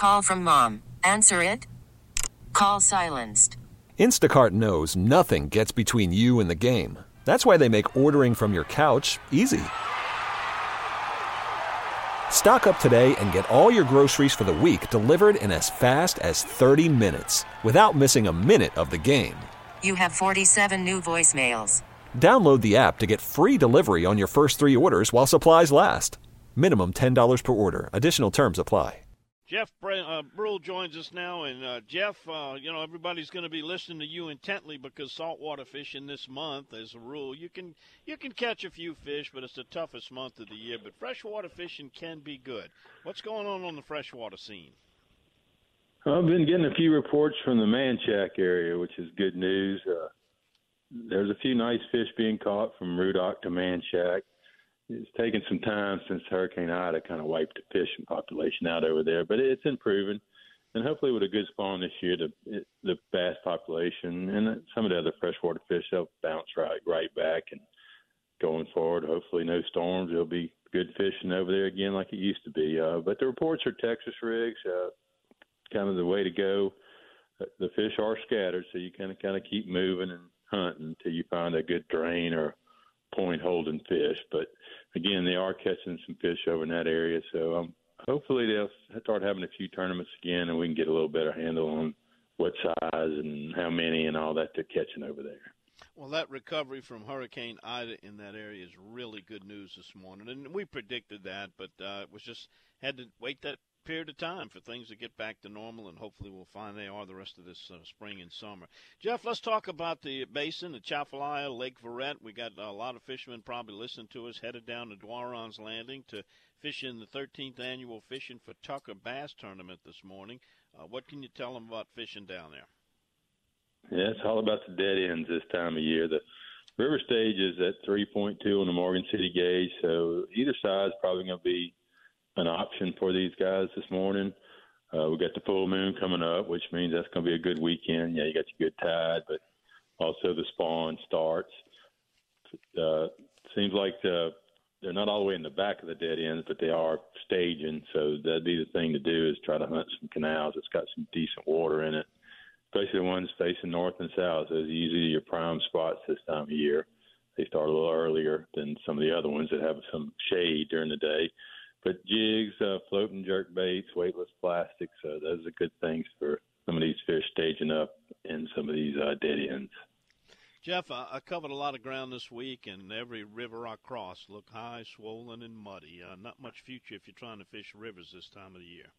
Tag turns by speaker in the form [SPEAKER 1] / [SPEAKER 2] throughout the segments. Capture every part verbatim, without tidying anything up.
[SPEAKER 1] Call from mom. Answer it. Call silenced.
[SPEAKER 2] Instacart knows nothing gets between you and the game. That's why they make ordering from your couch easy. Stock up today and get all your groceries for the week delivered in as fast as thirty minutes without missing a minute of the game.
[SPEAKER 1] You have forty-seven new voicemails.
[SPEAKER 2] Download the app to get free delivery on your first three orders while supplies last. Minimum ten dollars per order. Additional terms apply.
[SPEAKER 3] Jeff uh, Brule joins us now. And, uh, Jeff, uh, you know, everybody's going to be listening to you intently because saltwater fishing this month, as a rule, you can you can catch a few fish, but it's the toughest month of the year. But freshwater fishing can be good. What's going on on the freshwater scene?
[SPEAKER 4] I've been getting a few reports from the Manchac area, which is good news. Uh, there's a few nice fish being caught from Rudock to Manchac. It's taken some time since Hurricane Ida kind of wiped the fishing population out over there, but it's improving. And hopefully with a good spawn this year, the, the bass population and some of the other freshwater fish, they'll bounce right, right back. And going forward, hopefully no storms. There'll be good fishing over there again like it used to be. Uh, but the reports are Texas rigs, uh, kind of the way to go. The fish are scattered, so you kind of kind of keep moving and hunting until you find a good drain or point holding fish. But again, they are catching some fish over in that area, so um, hopefully they'll start having a few tournaments again, and we can get a little better handle on what size and how many and all that they're catching over there.
[SPEAKER 3] Well, that recovery from Hurricane Ida in that area is really good news this morning, and we predicted that, but uh, it was just had to wait that period of time for things to get back to normal, and hopefully we'll find they are the rest of this uh, spring and summer. Jeff, let's talk about the basin, the Chafalaya, Lake Verret. We got a lot of fishermen probably listening to us, headed down to Dwaron's Landing to fish in the thirteenth annual Fishing for Tucker Bass Tournament this morning. Uh, what can you tell them about fishing down there?
[SPEAKER 4] Yeah, it's all about the dead ends this time of year. The river stage is at three point two on the Morgan City gauge, so either side is probably going to be an option for these guys this morning. Uh, we got the full moon coming up, which means that's going to be a good weekend. Yeah, you got your good tide, but also the spawn starts. Uh, seems like the, they're not all the way in the back of the dead ends, but they are staging. So that'd be the thing to do is try to hunt some canals that's got some decent water in it, especially the ones facing north and south. Those are usually your prime spots this time of year. They start a little earlier than some of the other ones that have some shade during the day. But jigs, uh, floating jerk baits, weightless plastics, uh, those are good things for some of these fish staging up in some of these uh, dead ends.
[SPEAKER 3] Jeff, I, I covered a lot of ground this week, and every river I crossed looked high, swollen, and muddy. Uh, not much future if you're trying to fish rivers this time of the year.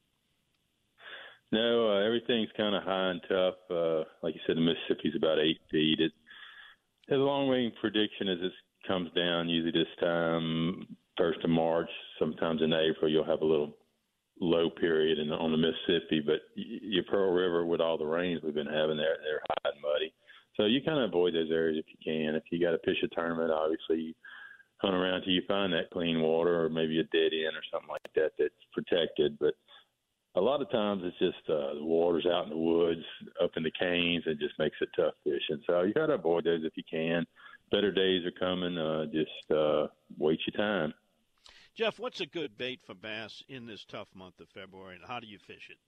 [SPEAKER 4] No, uh, everything's kind of high and tough. Uh, like you said, the Mississippi's about eight feet. It, the long-range prediction as this comes down, usually this time, first of March, sometimes in April, you'll have a little low period in, on the Mississippi. But your Pearl River, with all the rains we've been having there, they're high and muddy. So you kind of avoid those areas if you can. If you got to fish a tournament, obviously you hunt around till you find that clean water or maybe a dead end or something like that that's protected. But a lot of times it's just uh, the water's out in the woods, up in the canes, and just makes it tough fishing. So you got to avoid those if you can. Better days are coming. Uh, just uh, wait your time.
[SPEAKER 3] Jeff, what's a good bait for bass in this tough month of February, and how do you fish it?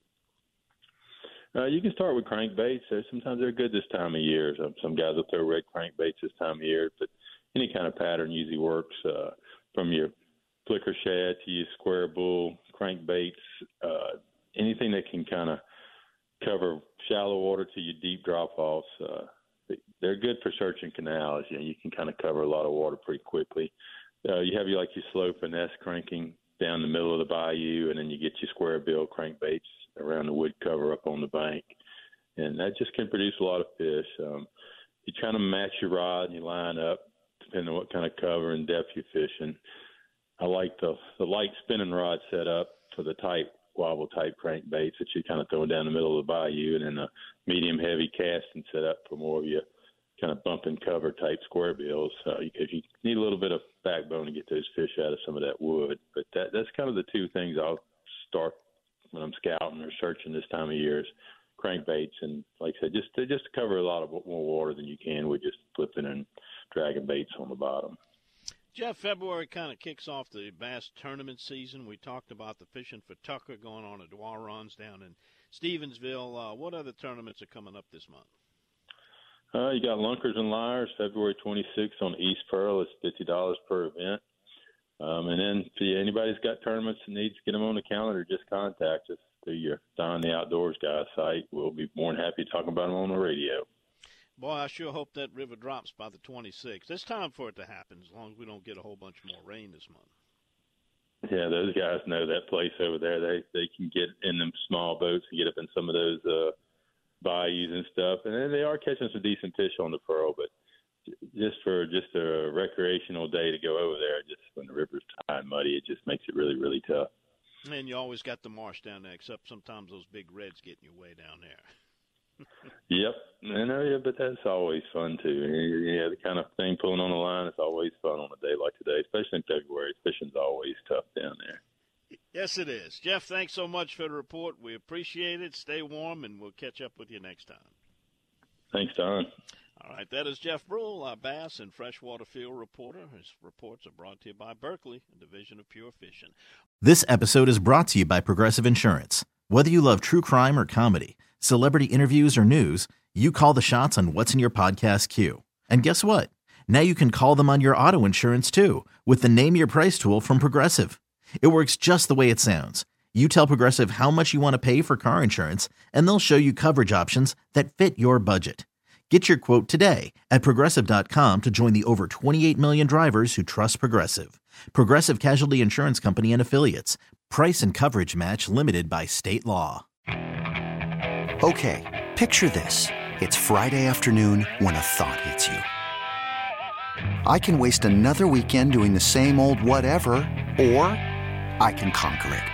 [SPEAKER 4] Uh, you can start with crankbaits. So sometimes they're good this time of year. Some, some guys will throw red crankbaits this time of year, but any kind of pattern usually works, uh, from your flicker shad to your square bull, crankbaits, uh, anything that can kind of cover shallow water to your deep drop-offs. Uh, they're good for searching canals. You know, you can kind of cover a lot of water pretty quickly. Uh, you have your, like your slow finesse cranking down the middle of the bayou, and then you get your square bill crankbaits around the wood cover up on the bank. And that just can produce a lot of fish. Um, you kind of match your rod and you line up, depending on what kind of cover and depth you're fishing. I like the, the light spinning rod set up for the tight wobble type crankbaits that you're kind of throwing down the middle of the bayou, and then a medium heavy casting set up for more of your kind of bump and cover type square bills. Uh, because you need a little bit of backbone to get those fish out of some of that wood. But that, that's kind of the two things I'll start when I'm scouting or searching this time of year is crankbaits. And like I said, just to, just to cover a lot of more water than you can with just flipping and dragging baits on the bottom.
[SPEAKER 3] Jeff, February kind of kicks off the bass tournament season. We talked about the Fishing for Tucker going on at Dwarons down in Stevensville. Uh, what other tournaments are coming up this month?
[SPEAKER 4] Uh, you got Lunkers and Lyres, February twenty-sixth on East Pearl. It's fifty dollars per event. Um, and then if anybody's got tournaments that needs to get them on the calendar, just contact us through your Don the Outdoors Guy site. We'll be more than happy to talk about them on the radio.
[SPEAKER 3] Boy, I sure hope that river drops by the twenty-sixth. It's time for it to happen as long as we don't get a whole bunch more rain this month.
[SPEAKER 4] Yeah, those guys know that place over there. They they can get in them small boats and get up in some of those uh, bayous and stuff. And then they are catching some decent fish on the Pearl, but just for just a recreational day to go over there, just when the river's high and muddy, it just makes it really, really tough.
[SPEAKER 3] And you always got the marsh down there, except sometimes those big reds getting you way down there.
[SPEAKER 4] Yep, I know, yeah, but that's always fun too. Yeah, the kind of thing pulling on the line is always fun on a day like today, especially in February. Fishing's always tough down there.
[SPEAKER 3] Yes, it is. Jeff, thanks so much for the report. We appreciate it. Stay warm, and we'll catch up with you next time.
[SPEAKER 4] Thanks, Don.
[SPEAKER 3] All right, that is Jeff Brule, our bass and freshwater field reporter. His reports are brought to you by Berkeley, a division of Pure Fishing.
[SPEAKER 5] This episode is brought to you by Progressive Insurance. Whether you love true crime or comedy, celebrity interviews or news, you call the shots on what's in your podcast queue. And guess what? Now you can call them on your auto insurance too with the Name Your Price tool from Progressive. It works just the way it sounds. You tell Progressive how much you want to pay for car insurance, and they'll show you coverage options that fit your budget. Get your quote today at Progressive dot com to join the over twenty-eight million drivers who trust Progressive. Progressive Casualty Insurance Company and Affiliates. Price and coverage match limited by state law.
[SPEAKER 6] Okay, picture this. It's Friday afternoon when a thought hits you. I can waste another weekend doing the same old whatever, or I can conquer it.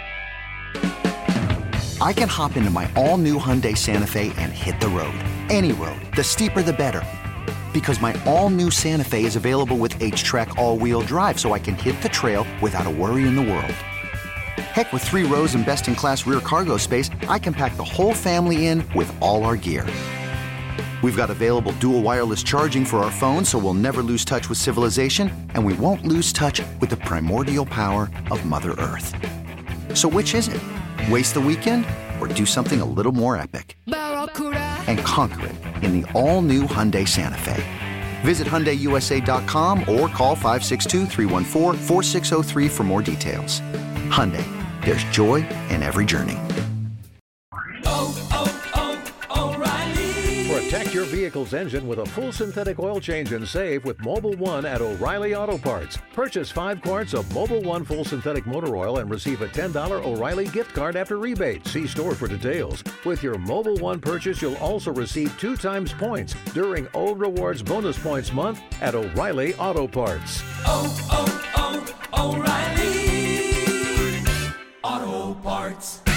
[SPEAKER 6] I can hop into my all-new Hyundai Santa Fe and hit the road. Any road. The steeper, the better. Because my all-new Santa Fe is available with H-Track all-wheel drive, so I can hit the trail without a worry in the world. Heck, with three rows and best-in-class rear cargo space, I can pack the whole family in with all our gear. We've got available dual wireless charging for our phones, so we'll never lose touch with civilization, and we won't lose touch with the primordial power of Mother Earth. So which is it? Waste the weekend or do something a little more epic? And conquer it in the all-new Hyundai Santa Fe. Visit Hyundai U S A dot com or call five six two, three one four, four six zero three for more details. Hyundai, there's joy in every journey.
[SPEAKER 7] Oh, oh, oh, O'Reilly.
[SPEAKER 8] Protect your vehicle's engine with a full synthetic oil change and save with Mobil one at O'Reilly Auto Parts. Purchase five quarts of Mobil one full synthetic motor oil and receive a ten dollars O'Reilly gift card after rebate. See store for details. With your Mobil one purchase, you'll also receive two times points during O Rewards Bonus Points Month at O'Reilly Auto Parts.
[SPEAKER 7] Oh, oh, oh, O'Reilly Auto Parts.